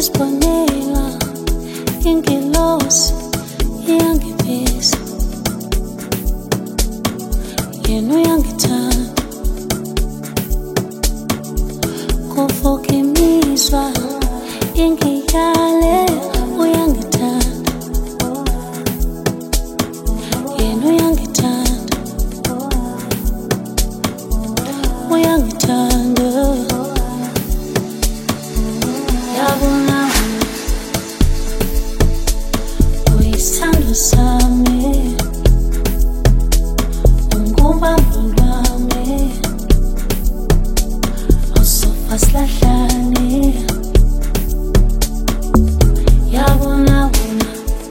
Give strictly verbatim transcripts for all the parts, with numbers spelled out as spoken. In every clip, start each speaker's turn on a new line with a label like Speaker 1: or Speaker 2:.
Speaker 1: ngesibonela ingelosi iyangibisa yena uyangithanda kuvuka imizwa ingiyale uyangithanda yena uyangithanda uyangithanda yabona uyisithando sami ungubambo lwami awusofa silahlane yabona wena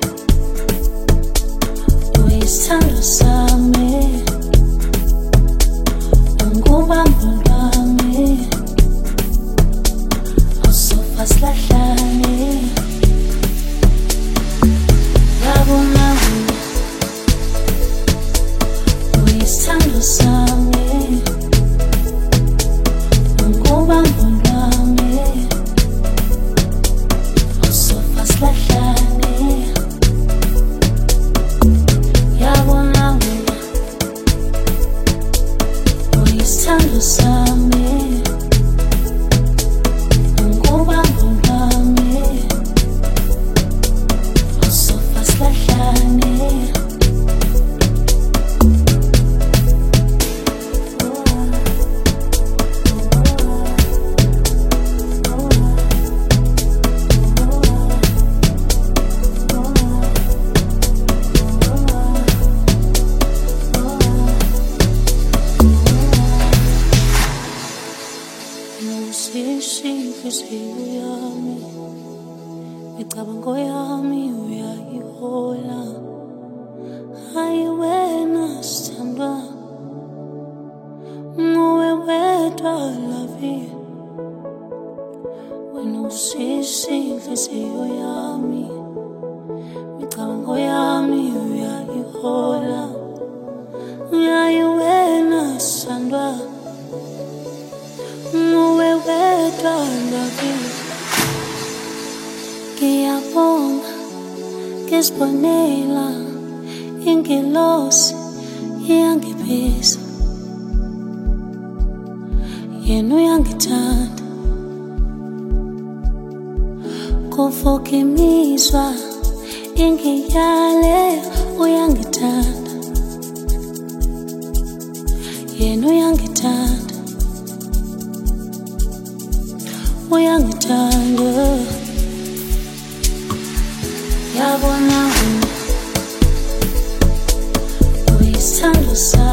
Speaker 1: uyisithando sami ungubambo lwami awusofa silahlane yabona wena uyisithando sami ungubambo lwami awusofa silahlane yabona wena uyisithando sami ungubambo lwami awusofa silahlane inhliziyo yami micabango yami uyayihola hayi wena sithandwa nguwe wedwa lavi wena usisi inhliziyo yami micabango yami uyayihola hayi wena sithandwa nguwe wedwa lavi ngiyabonga ngesibonela ingelosi iyangibisa yena uyangithanda kuvuka imizwa ingiyale uyangithanda yena uyangithanda uyangithanda yabona wena uyisithando sami